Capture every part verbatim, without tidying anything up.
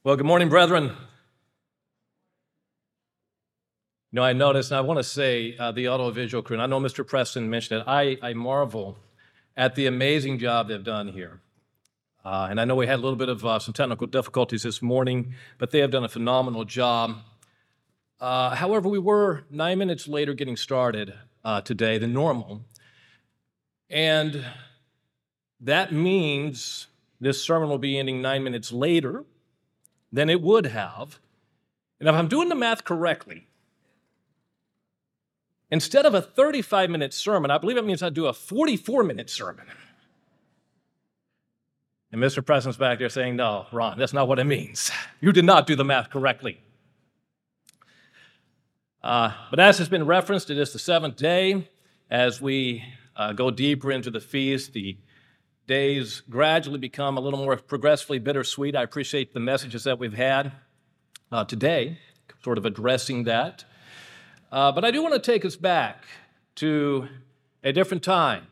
Well, good morning, brethren. You know, I noticed, and I want to say uh, the audiovisual crew, and I know Mister Preston mentioned it, I, I marvel at the amazing job they've done here. Uh, and I know we had a little bit of uh, some technical difficulties this morning, but they have done a phenomenal job. Uh, however, we were nine minutes later getting started uh, today than normal. And that means this sermon will be ending nine minutes later than it would have. And if I'm doing the math correctly, instead of a thirty-five minute sermon, I believe it means I do a forty-four minute sermon. And Mister President's back there saying, no, Ron, that's not what it means. You did not do the math correctly. Uh, but as has been referenced, it is the seventh day. As we uh, go deeper into the feast, the days gradually become a little more progressively bittersweet. I appreciate the messages that we've had uh, today, sort of addressing that. Uh, but I do want to take us back to a different time.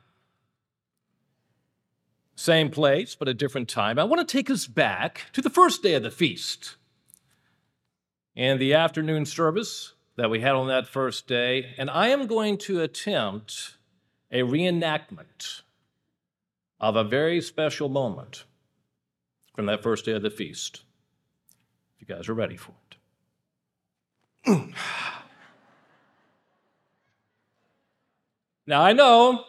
Same place, but a different time. I want to take us back to the first day of the feast. And the afternoon service that we had on that first day, and I am going to attempt a reenactment of a very special moment from that first day of the feast. If you guys are ready for it. Now, I know,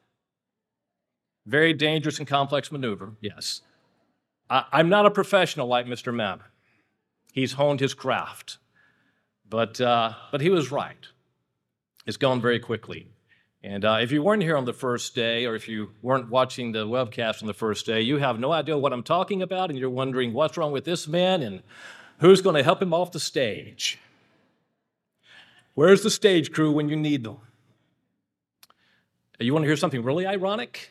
very dangerous and complex maneuver, yes. I, I'm not a professional like Mister Mammon. He's honed his craft. But, uh, but he was right. It's gone very quickly. And uh, if you weren't here on the first day, or if you weren't watching the webcast on the first day, you have no idea what I'm talking about, and you're wondering what's wrong with this man and who's going to help him off the stage. Where's the stage crew when you need them? You want to hear something really ironic?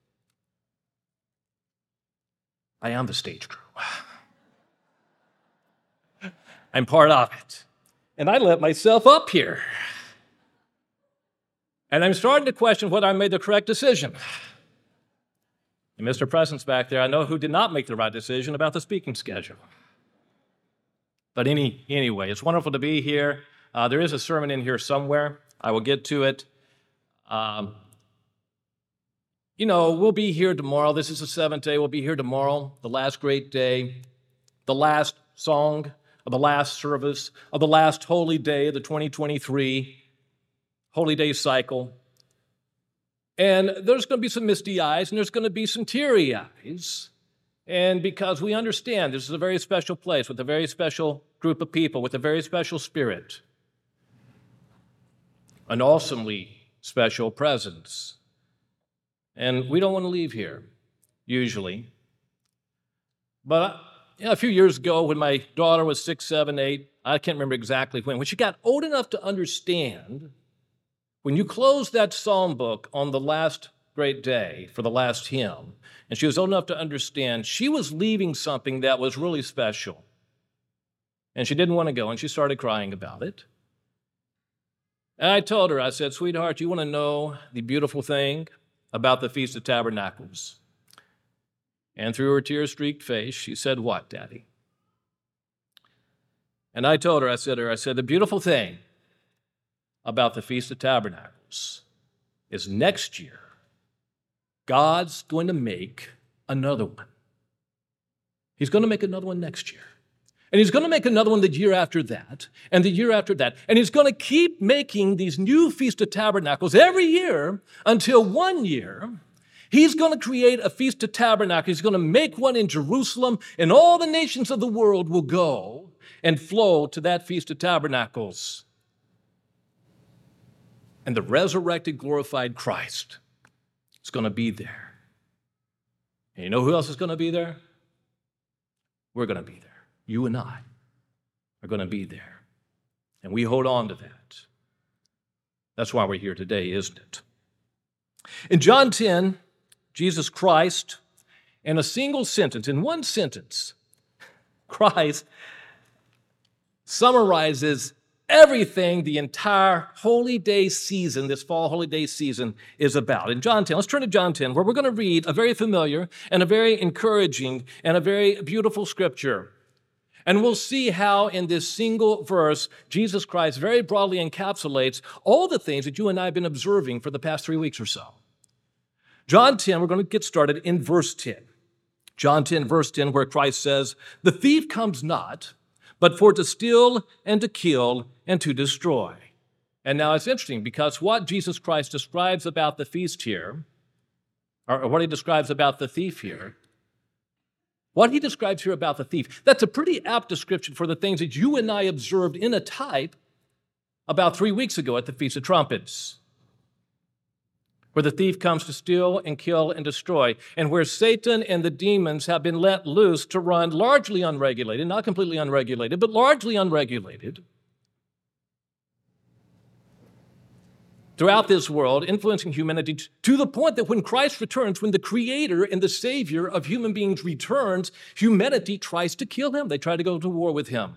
I am the stage crew. I'm part of it. And I let myself up here. And I'm starting to question whether I made the correct decision. And Mister President's back there, I know who did not make the right decision about the speaking schedule. But any, anyway, it's wonderful to be here. Uh, there is a sermon in here somewhere. I will get to it. Um, you know, we'll be here tomorrow. This is the seventh day. We'll be here tomorrow, the last great day, the last song of the last service of the last holy day of the twenty twenty-three Holy Day cycle. And there's going to be some misty eyes, and there's going to be some teary eyes. And because we understand this is a very special place with a very special group of people, with a very special spirit, an awesomely special presence. And we don't want to leave here, usually. But you know, a few years ago, when my daughter was six, seven, eight, I can't remember exactly when, when she got old enough to understand, when you close that psalm book on the last great day for the last hymn, and she was old enough to understand, she was leaving something that was really special. And she didn't want to go, and she started crying about it. And I told her, I said, sweetheart, you want to know the beautiful thing about the Feast of Tabernacles? And through her tear-streaked face, she said, what, Daddy? And I told her, I said to her, I said, the beautiful thing about the Feast of Tabernacles is next year, God's going to make another one. He's going to make another one next year. And he's going to make another one the year after that, and the year after that. And he's going to keep making these new Feast of Tabernacles every year until one year, he's going to create a Feast of Tabernacles. He's going to make one in Jerusalem, and all the nations of the world will go and flow to that Feast of Tabernacles. And the resurrected, glorified Christ is going to be there. And you know who else is going to be there? We're going to be there. You and I are going to be there. And we hold on to that. That's why we're here today, isn't it? In John ten, Jesus Christ, in a single sentence, in one sentence, Christ summarizes everything the entire Holy Day season, this fall Holy Day season, is about. In John ten, let's turn to John ten, where we're going to read a very familiar and a very encouraging and a very beautiful scripture. And we'll see how in this single verse, Jesus Christ very broadly encapsulates all the things that you and I have been observing for the past three weeks or so. John ten, we're going to get started in verse ten. John ten, verse ten, where Christ says, "The thief comes not, but for to steal and to kill and to destroy." And now it's interesting because what Jesus Christ describes about the feast here, or what he describes about the thief here, what he describes here about the thief, that's a pretty apt description for the things that you and I observed in a type about three weeks ago at the Feast of Trumpets, where the thief comes to steal and kill and destroy, and where Satan and the demons have been let loose to run largely unregulated, not completely unregulated, but largely unregulated, throughout this world, influencing humanity to the point that when Christ returns, when the creator and the savior of human beings returns, humanity tries to kill him. They try to go to war with him.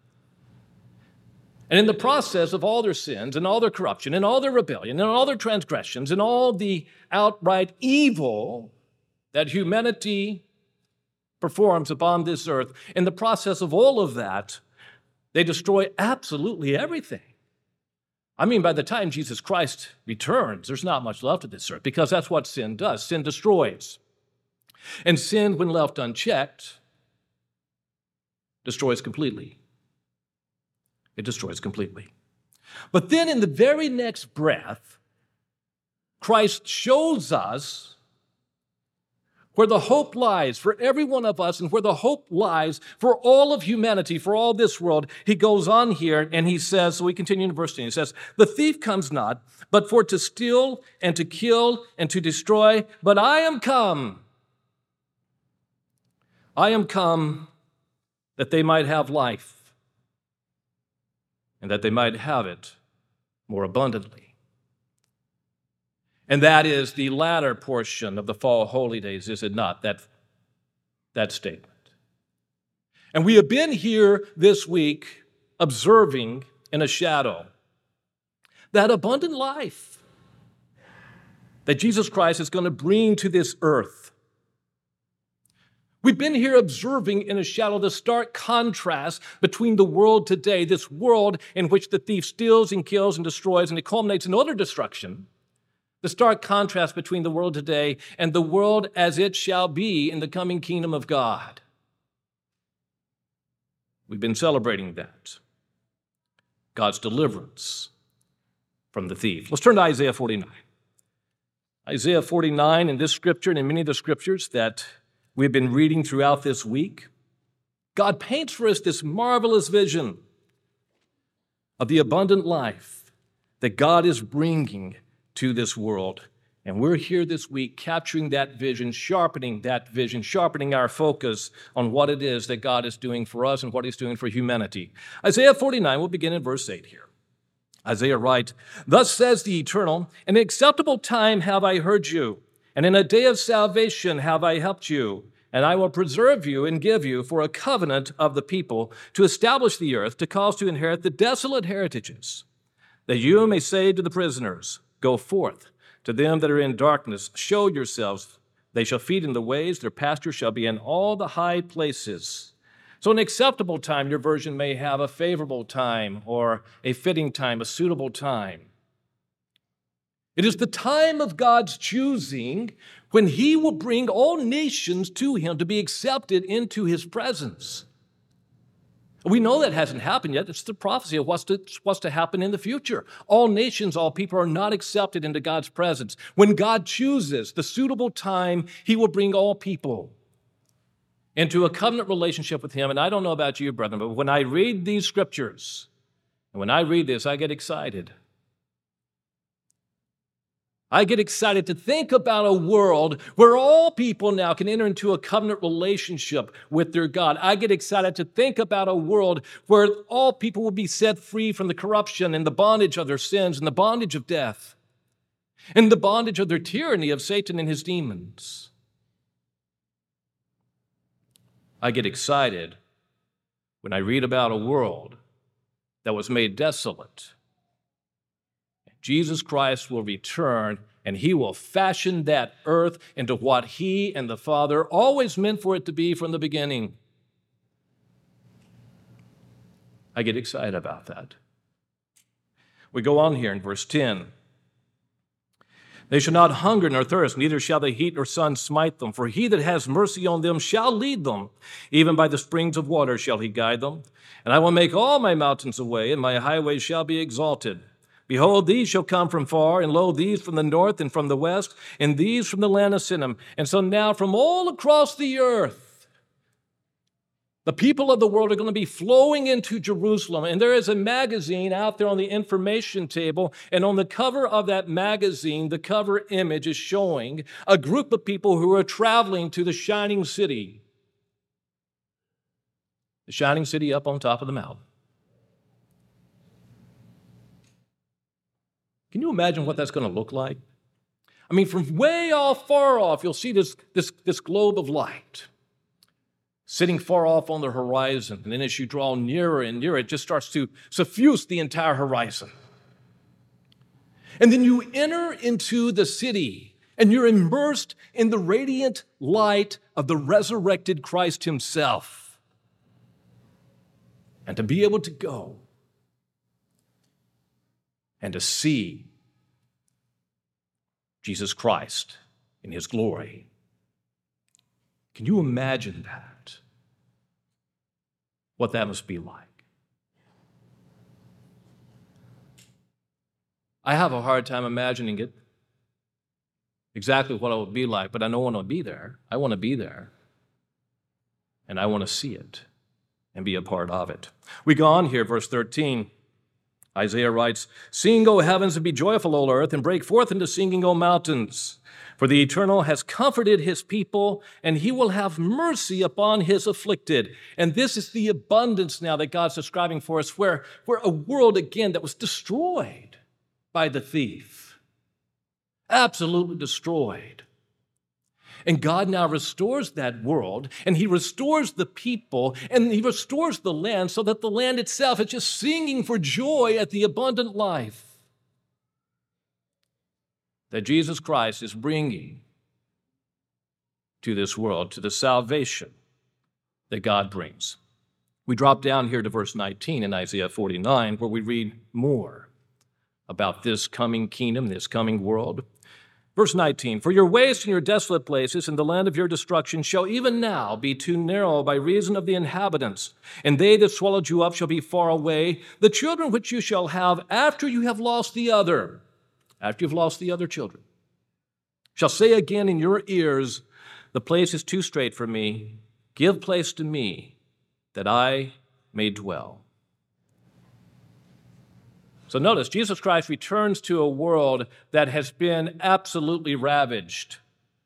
And in the process of all their sins and all their corruption and all their rebellion and all their transgressions and all the outright evil that humanity performs upon this earth, in the process of all of that, they destroy absolutely everything. I mean, by the time Jesus Christ returns, there's not much left of this earth, because that's what sin does. Sin destroys. And sin, when left unchecked, destroys completely. It destroys completely. But then in the very next breath, Christ shows us where the hope lies for every one of us and where the hope lies for all of humanity, for all this world. He goes on here and he says, so we continue in verse ten, he says, "The thief comes not, but for to steal and to kill and to destroy, but I am come. I am come that they might have life and that they might have it more abundantly." And that is the latter portion of the fall holy days, is it not, that, that statement? And we have been here this week observing in a shadow that abundant life that Jesus Christ is going to bring to this earth. We've been here observing in a shadow the stark contrast between the world today, this world in which the thief steals and kills and destroys, and it culminates in utter destruction. The stark contrast between the world today and the world as it shall be in the coming kingdom of God. We've been celebrating that. God's deliverance from the thief. Let's turn to Isaiah forty-nine. Isaiah forty-nine, in this scripture and in many of the scriptures that we've been reading throughout this week, God paints for us this marvelous vision of the abundant life that God is bringing to this world. And we're here this week capturing that vision, sharpening that vision, sharpening our focus on what it is that God is doing for us and what he's doing for humanity. Isaiah forty-nine, we'll begin in verse eight here. Isaiah writes, "Thus says the Eternal, in an acceptable time have I heard you, and in a day of salvation have I helped you. And I will preserve you and give you for a covenant of the people, to establish the earth, to cause to inherit the desolate heritages, that you may say to the prisoners, Go forth. To them that are in darkness, show yourselves. They shall feed in the ways, their pasture shall be in all the high places." So an acceptable time, your version may have a favorable time or a fitting time, a suitable time. It is the time of God's choosing when he will bring all nations to him to be accepted into his presence. We know that hasn't happened yet. It's the prophecy of what's to, what's to happen in the future. All nations, all people are not accepted into God's presence. When God chooses the suitable time, he will bring all people into a covenant relationship with him. And I don't know about you, brethren, but when I read these scriptures, and when I read this, I get excited. I get excited to think about a world where all people now can enter into a covenant relationship with their God. I get excited to think about a world where all people will be set free from the corruption and the bondage of their sins and the bondage of death and the bondage of their tyranny of Satan and his demons. I get excited when I read about a world that was made desolate. Jesus Christ will return, and he will fashion that earth into what he and the Father always meant for it to be from the beginning. I get excited about that. We go on here in verse ten. They shall not hunger nor thirst, neither shall the heat nor sun smite them. For he that has mercy on them shall lead them. Even by the springs of water shall he guide them. And I will make all my mountains a way, and my highways shall be exalted. Behold, these shall come from far, and lo, these from the north and from the west, and these from the land of Sinim. And so now from all across the earth, the people of the world are going to be flowing into Jerusalem. And there is a magazine out there on the information table. And on the cover of that magazine, the cover image is showing a group of people who are traveling to the shining city. The shining city up on top of the mountain. Can you imagine what that's going to look like? I mean, from way off, far off, you'll see this, this, this globe of light sitting far off on the horizon. And then as you draw nearer and nearer, it just starts to suffuse the entire horizon. And then you enter into the city, and you're immersed in the radiant light of the resurrected Christ himself. And to be able to go and to see Jesus Christ in his glory. Can you imagine that? What that must be like. I have a hard time imagining it, exactly what it would be like, but I don't want to be there. I want to be there, and I want to see it and be a part of it. We go on here, verse thirteen. Isaiah writes, "Sing, O heavens, and be joyful, O earth, and break forth into singing, O mountains. For the Eternal has comforted his people, and he will have mercy upon his afflicted." And this is the abundance now that God's describing for us, where, where a world, again, that was destroyed by the thief. Absolutely destroyed. And God now restores that world, and he restores the people, and he restores the land so that the land itself is just singing for joy at the abundant life that Jesus Christ is bringing to this world, to the salvation that God brings. We drop down here to verse nineteen in Isaiah forty-nine, where we read more about this coming kingdom, this coming world. Verse nineteen, "For your waste and your desolate places and the land of your destruction shall even now be too narrow by reason of the inhabitants, and they that swallowed you up shall be far away, the children which you shall have after you have lost the other." After you've lost the other children, shall say again in your ears, "The place is too strait for me. Give place to me, that I may dwell." So notice, Jesus Christ returns to a world that has been absolutely ravaged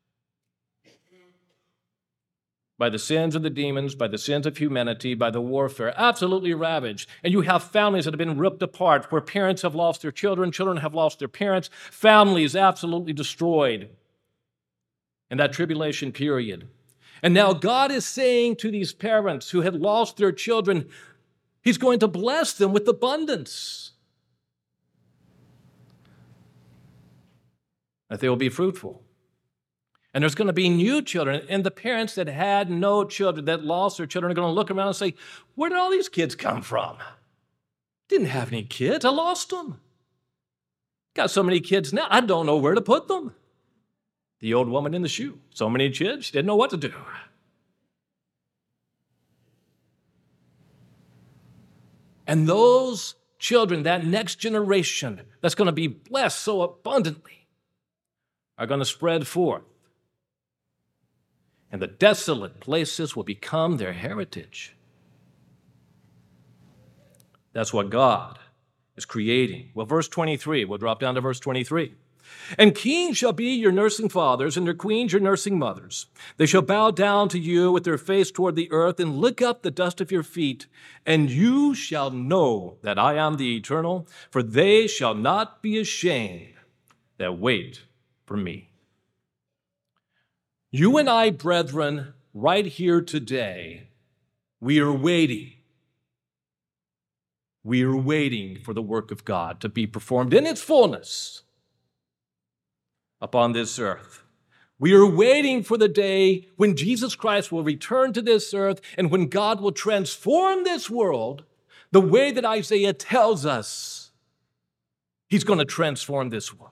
by the sins of the demons, by the sins of humanity, by the warfare, absolutely ravaged. And you have families that have been ripped apart, where parents have lost their children, children have lost their parents, families absolutely destroyed in that tribulation period. And now God is saying to these parents who had lost their children, he's going to bless them with abundance, that they will be fruitful. And there's going to be new children. And the parents that had no children, that lost their children, are going to look around and say, "Where did all these kids come from? Didn't have any kids. I lost them. Got so many kids now, I don't know where to put them." The old woman in the shoe. So many kids, she didn't know what to do. And those children, that next generation that's going to be blessed so abundantly, are going to spread forth. And the desolate places will become their heritage. That's what God is creating. Well, verse twenty-three, we'll drop down to verse twenty-three. "And kings shall be your nursing fathers, and their queens your nursing mothers. They shall bow down to you with their face toward the earth, and lick up the dust of your feet. And you shall know that I am the Eternal, for they shall not be ashamed that wait for me." You and I, brethren, right here today, we are waiting. We are waiting for the work of God to be performed in its fullness upon this earth. We are waiting for the day when Jesus Christ will return to this earth and when God will transform this world the way that Isaiah tells us he's going to transform this world.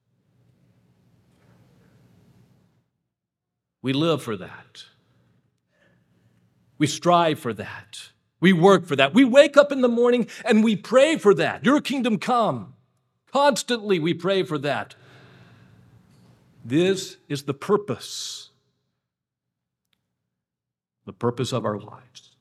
We live for that. We strive for that. We work for that. We wake up in the morning and we pray for that. Your kingdom come. Constantly we pray for that. This is the purpose. The purpose of our lives.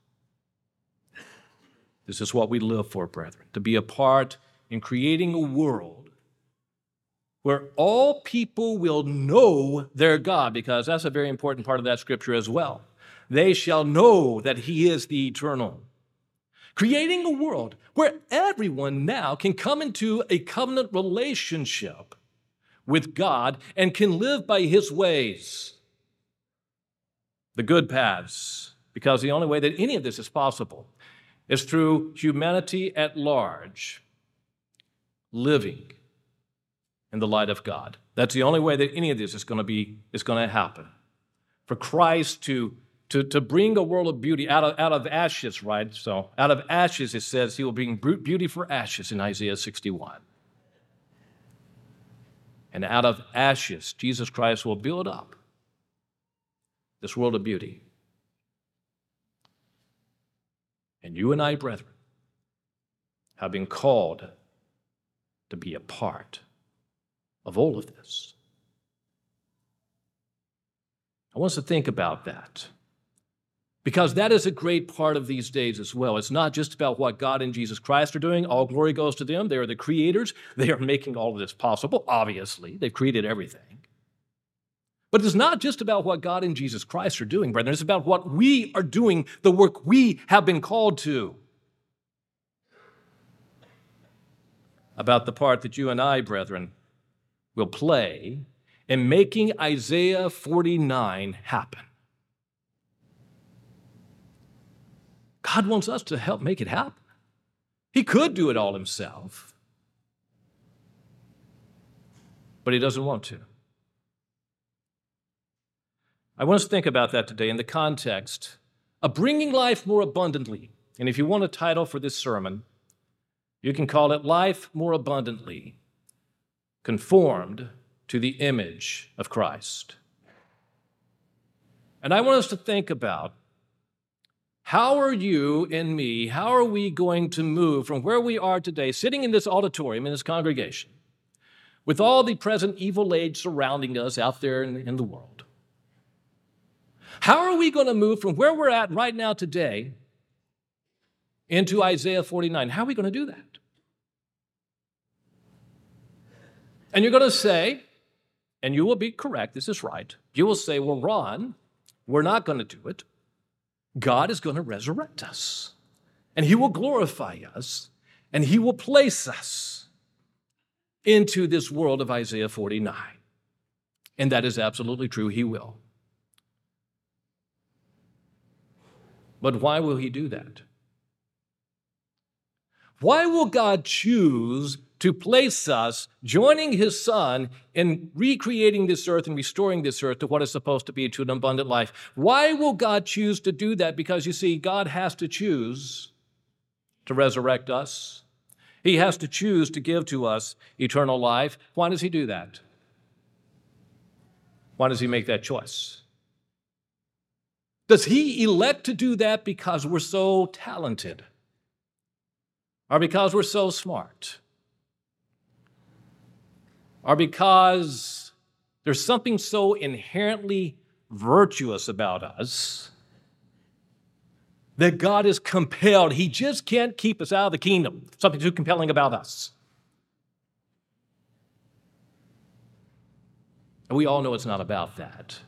This is what we live for, brethren, to be a part in creating a world where all people will know their God, because that's a very important part of that scripture as well. They shall know that he is the eternal. Creating a world where everyone now can come into a covenant relationship with God and can live by his ways, the good paths, because the only way that any of this is possible is through humanity at large living in the light of God. That's the only way that any of this is going to be is going to happen. For Christ to To, to bring a world of beauty out of, out of ashes, right? So out of ashes, it says he will bring beauty for ashes in Isaiah sixty-one. And out of ashes, Jesus Christ will build up this world of beauty. And you and I, brethren, have been called to be a part of all of this. I want us to think about that. Because that is a great part of these days as well. It's not just about what God and Jesus Christ are doing. All glory goes to them. They are the creators. They are making all of this possible, obviously. They've created everything. But it's not just about what God and Jesus Christ are doing, brethren. It's about what we are doing, the work we have been called to. About the part that you and I, brethren, will play in making Isaiah forty-nine happen. God wants us to help make it happen. He could do it all himself, but he doesn't want to. I want us to think about that today in the context of bringing life more abundantly. And if you want a title for this sermon, you can call it Life More Abundantly, Conformed to the Image of Christ. And I want us to think about, how are you and me, how are we going to move from where we are today, sitting in this auditorium, in this congregation, with all the present evil age surrounding us out there in, in the world? How are we going to move from where we're at right now today into Isaiah forty-nine? How are we going to do that? And you're going to say, and you will be correct, this is right, you will say, well, Ron, we're not going to do it. God is going to resurrect us, and he will glorify us, and he will place us into this world of Isaiah forty-nine. And that is absolutely true, he will. But why will he do that? Why will God choose to place us, joining his Son, in recreating this earth and restoring this earth to what is supposed to be, to an abundant life? Why will God choose to do that? Because you see, God has to choose to resurrect us. He has to choose to give to us eternal life. Why does he do that? Why does he make that choice? Does he elect to do that because we're so talented? Or because we're so smart? Or because there's something so inherently virtuous about us that God is compelled? He just can't keep us out of the kingdom. Something too compelling about us. And we all know it's not about that.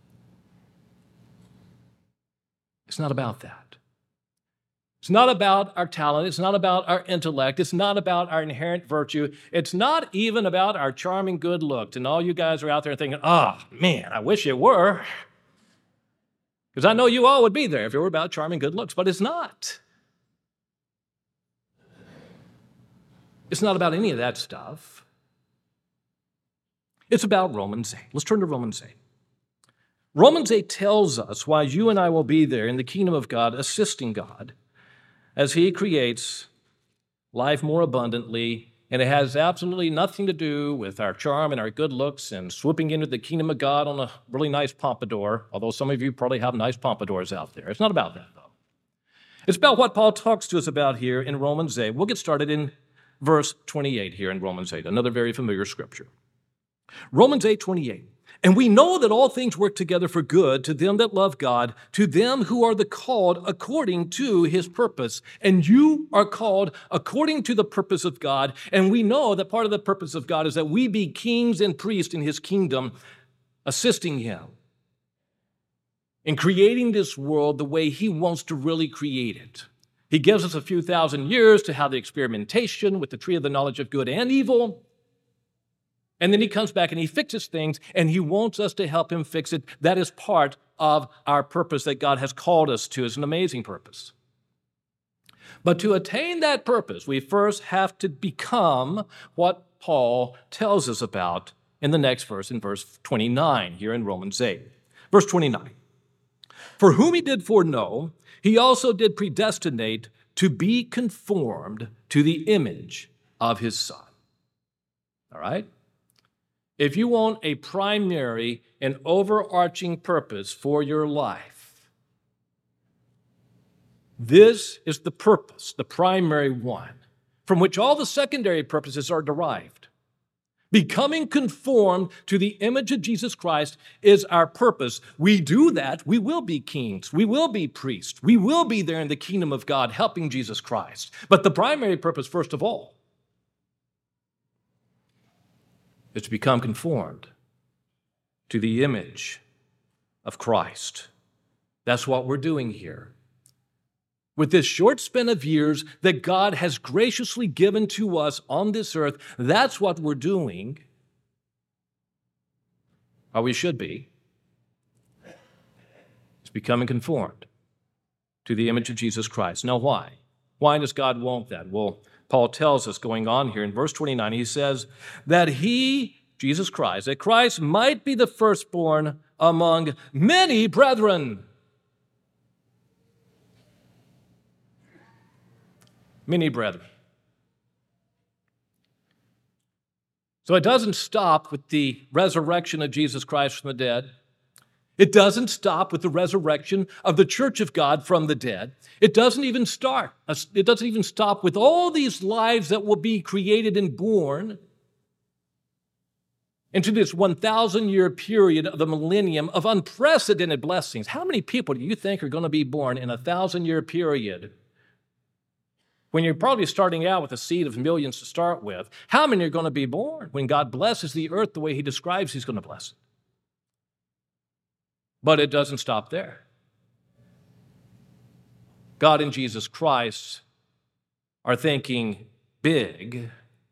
It's not about that. It's not about our talent. It's not about our intellect. It's not about our inherent virtue. It's not even about our charming good looks. And all you guys are out there thinking, oh, man, I wish it were. Because I know you all would be there if it were about charming good looks, but it's not. It's not about any of that stuff. It's about Romans eight. Let's turn to Romans eight. Romans eight tells us why you and I will be there in the kingdom of God, assisting God, as he creates life more abundantly, and it has absolutely nothing to do with our charm and our good looks and swooping into the kingdom of God on a really nice pompadour, although some of you probably have nice pompadours out there. It's not about that, though. It's about what Paul talks to us about here in Romans eight. We'll get started in verse twenty-eight here in Romans eight, another very familiar scripture. Romans eight twenty-eight. And we know that all things work together for good to them that love God, to them who are the called according to his purpose. And you are called according to the purpose of God. And we know that part of the purpose of God is that we be kings and priests in his kingdom, assisting him in creating this world the way he wants to really create it. He gives us a few thousand years to have the experimentation with the tree of the knowledge of good and evil. And then he comes back and he fixes things, and he wants us to help him fix it. That is part of our purpose that God has called us to. It's an amazing purpose. But to attain that purpose, we first have to become what Paul tells us about in the next verse, in verse twenty-nine, here in Romans eight. Verse twenty-nine. For whom he did foreknow, he also did predestinate to be conformed to the image of his Son. All right? If you want a primary and overarching purpose for your life, this is the purpose, the primary one, from which all the secondary purposes are derived. Becoming conformed to the image of Jesus Christ is our purpose. We do that, we will be kings, we will be priests, we will be there in the kingdom of God helping Jesus Christ. But the primary purpose, first of all, is to become conformed to the image of Christ. That's what we're doing here. With this short span of years that God has graciously given to us on this earth, that's what we're doing, or we should be. It's becoming conformed to the image of Jesus Christ. Now, why? Why does God want that? Well, Paul tells us going on here in verse twenty-nine, he says that he, Jesus Christ, that Christ might be the firstborn among many brethren. Many brethren. So it doesn't stop with the resurrection of Jesus Christ from the dead. It doesn't stop with the resurrection of the church of God from the dead. It doesn't even start. It doesn't even stop with all these lives that will be created and born into this one thousand year period of the millennium of unprecedented blessings. How many people do you think are going to be born in a thousand year period? When you're probably starting out with a seed of millions to start with, how many are going to be born when God blesses the earth the way he describes he's going to bless it? But it doesn't stop there. God and Jesus Christ are thinking big,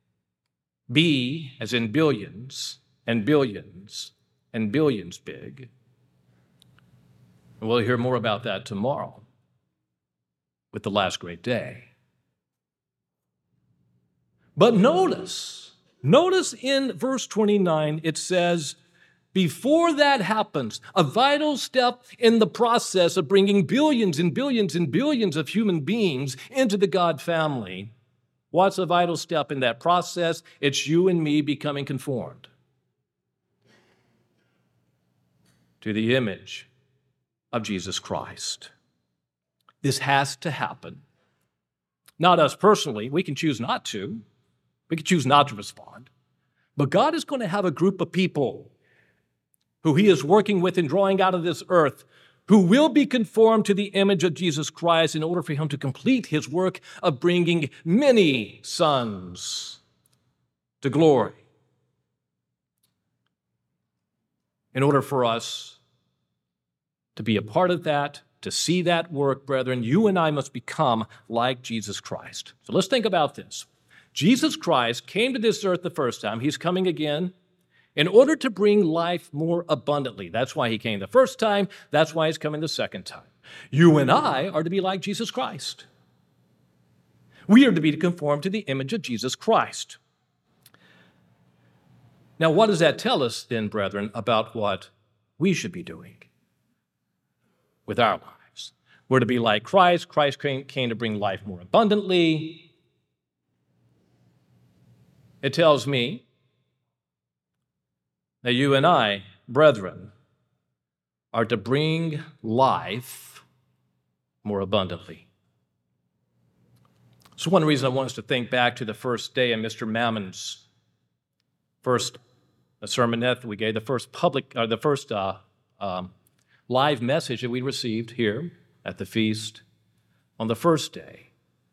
B as in billions, and billions, and billions big. And we'll hear more about that tomorrow with the last great day. But notice, notice in verse twenty-nine, it says, before that happens, a vital step in the process of bringing billions and billions and billions of human beings into the God family. What's a vital step in that process? It's you and me becoming conformed to the image of Jesus Christ. This has to happen. Not us personally. We can choose not to. We can choose not to respond. But God is going to have a group of people who he is working with and drawing out of this earth, who will be conformed to the image of Jesus Christ in order for him to complete his work of bringing many sons to glory. In order for us to be a part of that, to see that work, brethren, you and I must become like Jesus Christ. So let's think about this. Jesus Christ came to this earth the first time. He's coming again in order to bring life more abundantly. That's why he came the first time. That's why he's coming the second time. You and I are to be like Jesus Christ. We are to be conformed to the image of Jesus Christ. Now, what does that tell us then, brethren, about what we should be doing with our lives? We're to be like Christ. Christ came, came to bring life more abundantly. It tells me that you and I, brethren, are to bring life more abundantly. So one reason I want us to think back to the first day in Mister Mammon's first sermonette that we gave, the first public, or the first uh, um, live message that we received here at the feast on the first day.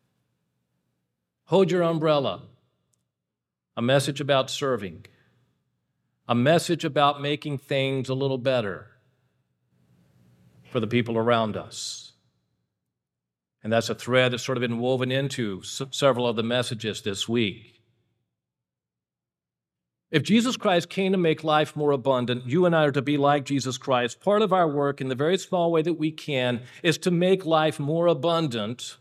Hold your umbrella. A message about serving. A message about making things a little better for the people around us. And that's a thread that's sort of been woven into s- several of the messages this week. If Jesus Christ came to make life more abundant, you and I are to be like Jesus Christ. Part of our work, in the very small way that we can, is to make life more abundant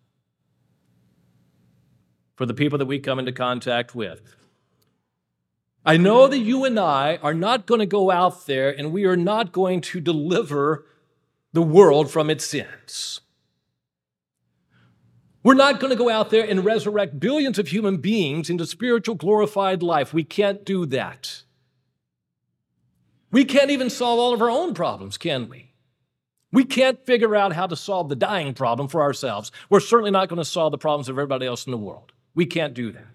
for the people that we come into contact with. I know that you and I are not going to go out there and we are not going to deliver the world from its sins. We're not going to go out there and resurrect billions of human beings into spiritual glorified life. We can't do that. We can't even solve all of our own problems, can we? We can't figure out how to solve the dying problem for ourselves. We're certainly not going to solve the problems of everybody else in the world. We can't do that.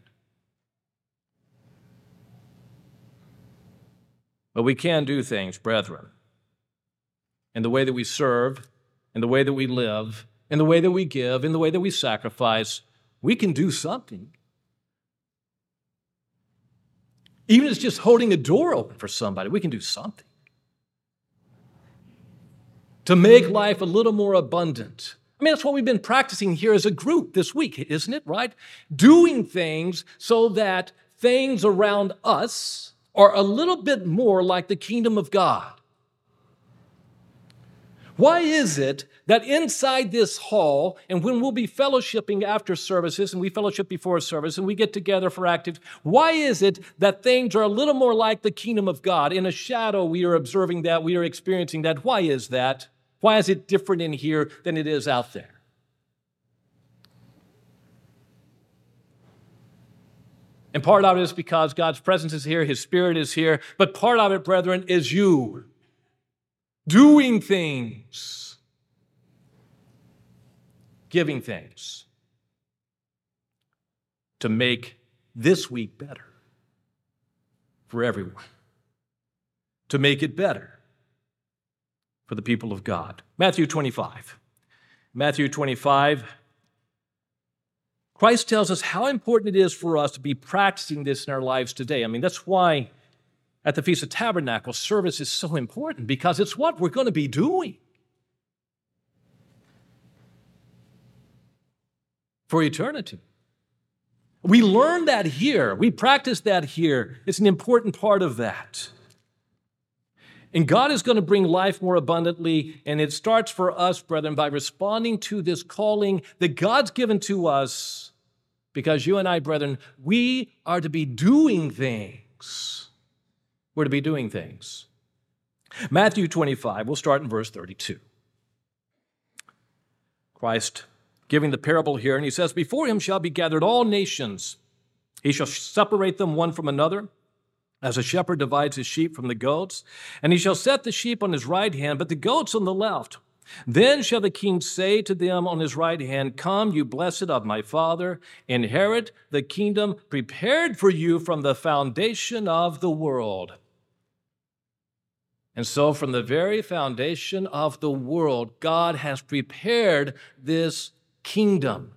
But we can do things, brethren, in the way that we serve, in the way that we live, in the way that we give, in the way that we sacrifice. We can do something. Even if it's just holding a door open for somebody, we can do something to make life a little more abundant. I mean, that's what we've been practicing here as a group this week, isn't it, right? Doing things so that things around us are a little bit more like the kingdom of God. Why is it that inside this hall, and when we'll be fellowshipping after services, and we fellowship before service, and we get together for active, why is it that things are a little more like the kingdom of God? In a shadow, we are observing that, we are experiencing that. Why is that? Why is it different in here than it is out there? And part of it is because God's presence is here, His Spirit is here, but part of it, brethren, is you doing things, giving things to make this week better for everyone, to make it better for the people of God. Matthew twenty-five. Matthew twenty-five, Christ tells us how important it is for us to be practicing this in our lives today. I mean, that's why at the Feast of Tabernacles, service is so important, because it's what we're going to be doing for eternity. We learn that here. We practice that here. It's an important part of that. And God is going to bring life more abundantly, and it starts for us, brethren, by responding to this calling that God's given to us, because you and I, brethren, we are to be doing things. We're to be doing things. Matthew twenty-five, we'll start in verse thirty-two. Christ giving the parable here, and he says, "Before him shall be gathered all nations. He shall separate them one from another, as a shepherd divides his sheep from the goats. And he shall set the sheep on his right hand, but the goats on the left. Then shall the king say to them on his right hand, Come, you blessed of my Father, inherit the kingdom prepared for you from the foundation of the world." And so from the very foundation of the world, God has prepared this kingdom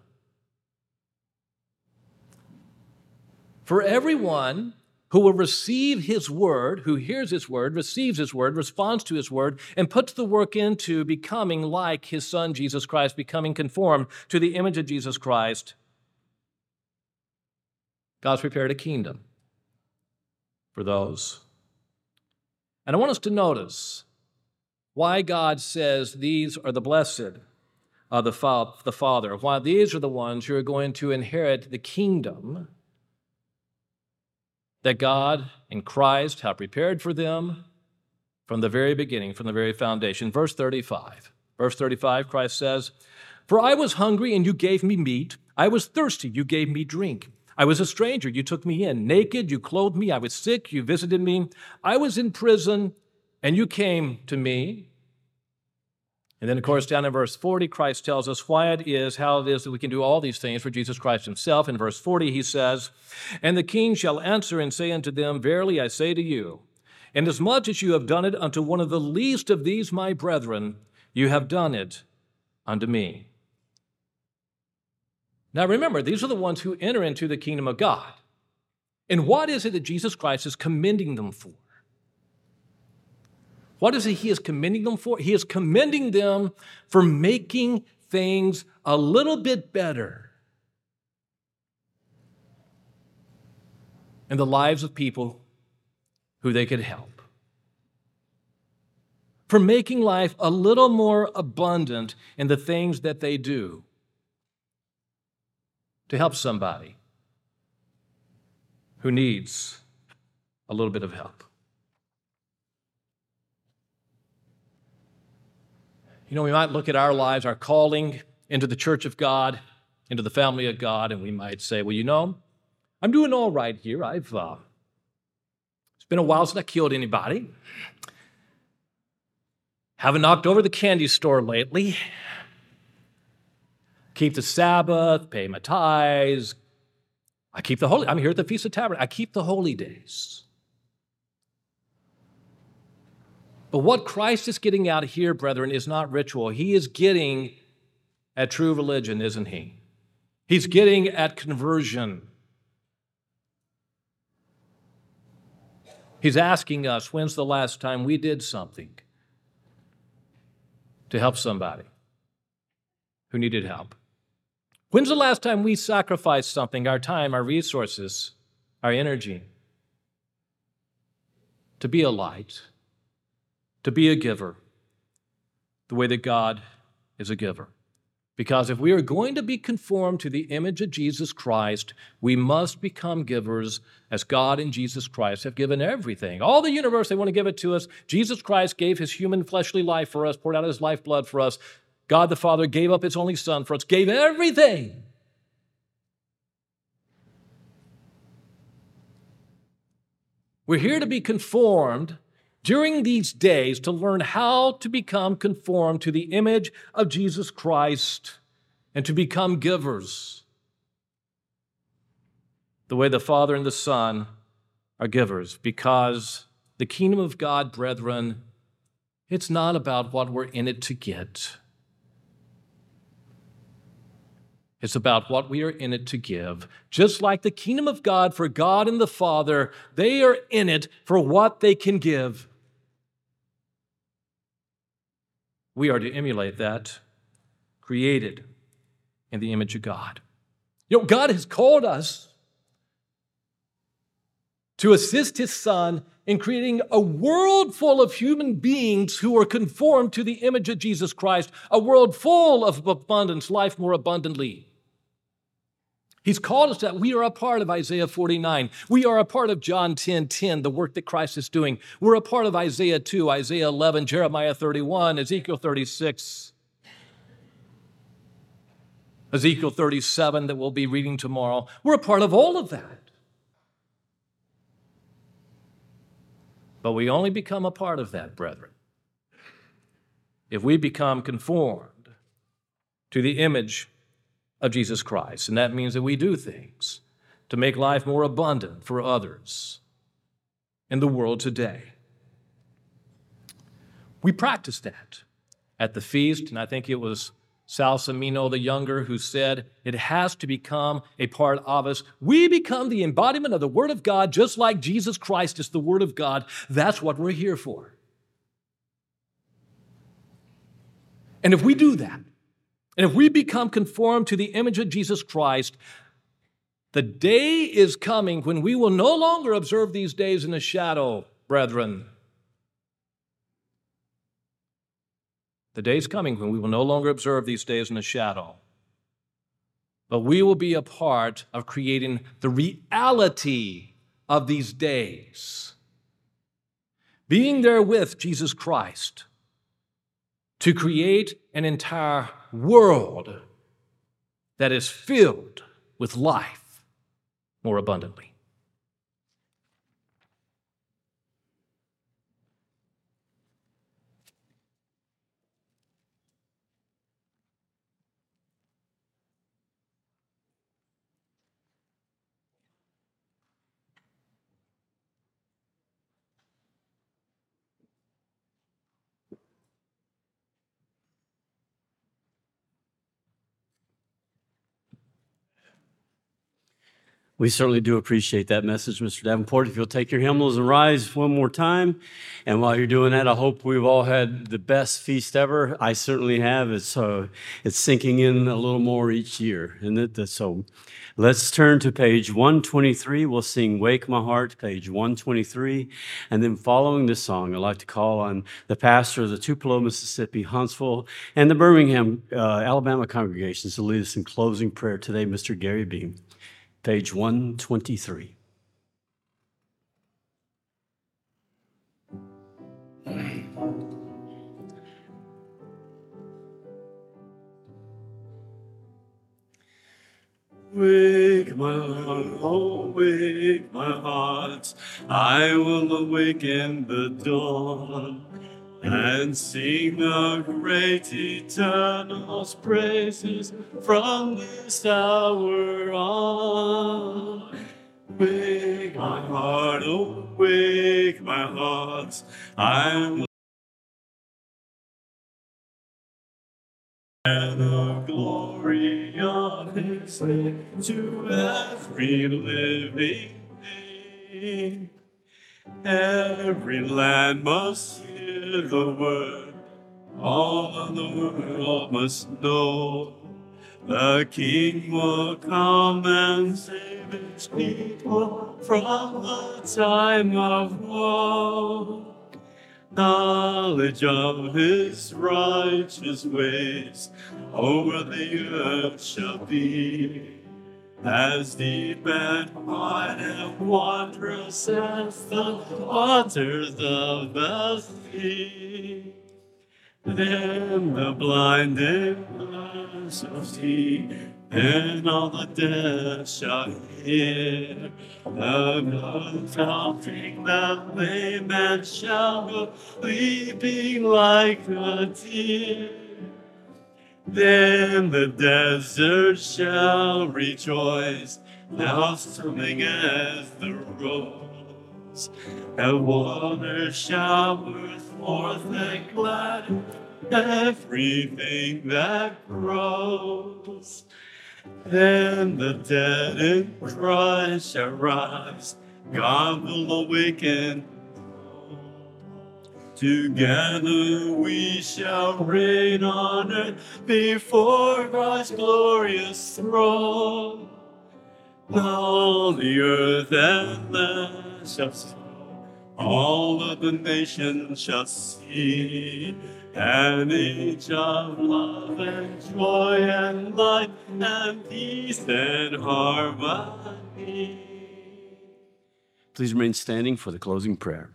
for everyone who will receive his word, who hears his word, receives his word, responds to his word, and puts the work into becoming like his Son, Jesus Christ, becoming conformed to the image of Jesus Christ. God's prepared a kingdom for those. And I want us to notice why God says these are the blessed of the, fa- the Father, why these are the ones who are going to inherit the kingdom that God and Christ have prepared for them from the very beginning, from the very foundation. Verse thirty-five, Verse thirty-five, Christ says, "For I was hungry, and you gave me meat. I was thirsty, you gave me drink. I was a stranger, you took me in. Naked, you clothed me. I was sick, you visited me. I was in prison, and you came to me." And then, of course, down in verse forty, Christ tells us why it is, how it is that we can do all these things for Jesus Christ himself. In verse forty, he says, "And the king shall answer and say unto them, Verily I say to you, inasmuch as you have done it unto one of the least of these my brethren, you have done it unto me." Now remember, these are the ones who enter into the kingdom of God. And what is it that Jesus Christ is commending them for? What is it he is commending them for? He is commending them for making things a little bit better in the lives of people who they could help. For making life a little more abundant in the things that they do to help somebody who needs a little bit of help. You know, we might look at our lives, our calling into the church of God, into the family of God, and we might say, well, you know, I'm doing all right here. I've, uh, it's been a while since I killed anybody. Haven't knocked over the candy store lately. Keep the Sabbath, pay my tithes. I keep the holy, I'm here at the Feast of Tabernacles. I keep the holy days. But what Christ is getting out here, brethren, is not ritual. He is getting at true religion, isn't he? He's getting at conversion. He's asking us, when's the last time we did something to help somebody who needed help? When's the last time we sacrificed something, our time, our resources, our energy, to be a light, to be a giver, the way that God is a giver? Because if we are going to be conformed to the image of Jesus Christ, we must become givers as God and Jesus Christ have given everything. All the universe, they want to give it to us. Jesus Christ gave his human fleshly life for us, poured out his lifeblood for us. God the Father gave up his only Son for us, gave everything. We're here to be conformed during these days to learn how to become conformed to the image of Jesus Christ and to become givers the way the Father and the Son are givers. Because the kingdom of God, brethren, it's not about what we're in it to get. It's about what we are in it to give. Just like the kingdom of God, for God and the Father, they are in it for what they can give. We are to emulate that, created in the image of God. You know, God has called us to assist his Son in creating a world full of human beings who are conformed to the image of Jesus Christ, a world full of abundance, life more abundantly. He's called us that. We are a part of Isaiah forty-nine. We are a part of John ten ten, the work that Christ is doing. We're a part of Isaiah two, Isaiah eleven, Jeremiah thirty-one, Ezekiel thirty-six, Ezekiel thirty-seven that we'll be reading tomorrow. We're a part of all of that. But we only become a part of that, brethren, if we become conformed to the image of Jesus Christ. And that means that we do things to make life more abundant for others in the world today. We practice that at the feast, and I think it was Sal Semino the Younger who said it has to become a part of us. We become the embodiment of the Word of God, just like Jesus Christ is the Word of God. That's what we're here for. And if we do that, and if we become conformed to the image of Jesus Christ, the day is coming when we will no longer observe these days in the shadow, brethren. The day is coming when we will no longer observe these days in the shadow, but we will be a part of creating the reality of these days, being there with Jesus Christ to create an entire world that is filled with life more abundantly. We certainly do appreciate that message, Mister Davenport. If you'll take your hymnals and rise one more time. And while you're doing that, I hope we've all had the best feast ever. I certainly have. It's, uh, it's sinking in a little more each year. Isn't it? So let's turn to page one twenty-three. We'll sing Wake My Heart, page one twenty-three. And then following this song, I'd like to call on the pastor of the Tupelo, Mississippi, Huntsville, and the Birmingham, uh, Alabama congregations to lead us in closing prayer today, Mister Gary Beam. Page one twenty-three. Wake my heart, oh, wake my heart, I will awaken the dawn and sing the great eternal's praises from this hour on. Wake my heart, oh, wake my heart, I will and the glory of his name to every living thing. Every land must hear the word, all of the world must know. The King will come and save his people from the time of woe. Knowledge of his righteous ways over the earth shall be as deep and wide and wondrous as the waters of the sea. Then the blinded eyes shall see, and all the dead shall hear. The good talking, the lame man shall go leaping like a deer. Then the desert shall rejoice, blossoming as the rose. And water shall burst forth and gladden everything that grows. Then the dead in Christ shall rise, God will awaken. Together we shall reign on earth before God's glorious throne. All the earth and land shall see, all of the nations shall see, an age of love and joy and light and peace and harmony. Please remain standing for the closing prayer.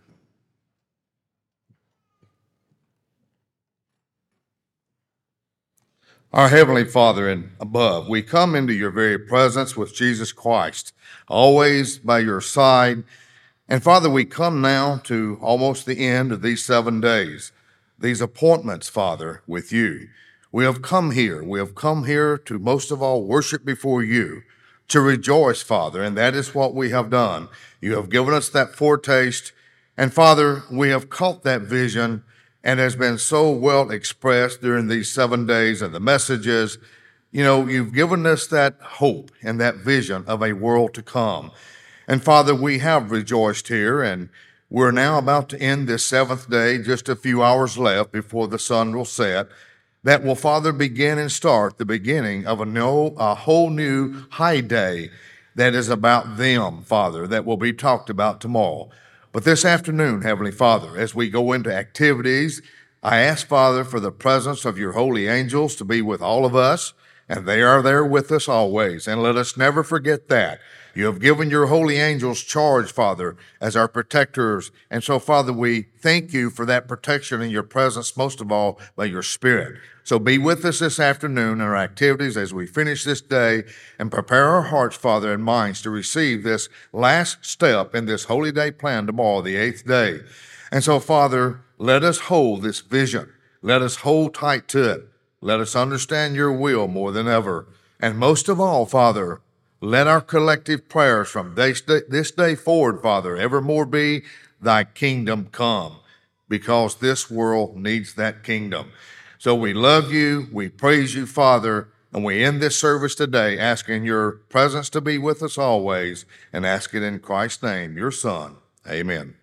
Our Heavenly Father in above, we come into your very presence with Jesus Christ, always by your side. And Father, we come now to almost the end of these seven days, these appointments, Father, with you. We have come here. We have come here to most of all worship before you, to rejoice, Father, and that is what we have done. You have given us that foretaste, and Father, we have caught that vision, and has been so well expressed during these seven days and the messages. You know, you've given us that hope and that vision of a world to come. And Father, we have rejoiced here, and we're now about to end this seventh day, just a few hours left before the sun will set. That will, Father, begin and start the beginning of a, no, a whole new high day that is about them, Father, that will be talked about tomorrow. But this afternoon, Heavenly Father, as we go into activities, I ask, Father, for the presence of your holy angels to be with all of us and they are there with us always. And let us never forget that. You have given your holy angels charge, Father, as our protectors. And so, Father, we thank you for that protection in your presence, most of all by your Spirit. So be with us this afternoon in our activities as we finish this day and prepare our hearts, Father, and minds to receive this last step in this holy day plan tomorrow, the eighth day. And so, Father, let us hold this vision. Let us hold tight to it. Let us understand your will more than ever. And most of all, Father, let our collective prayers from this day, this day forward, Father, evermore be, thy kingdom come, because this world needs that kingdom. So we love you, we praise you, Father, and we end this service today asking your presence to be with us always, and ask it in Christ's name, your Son. Amen.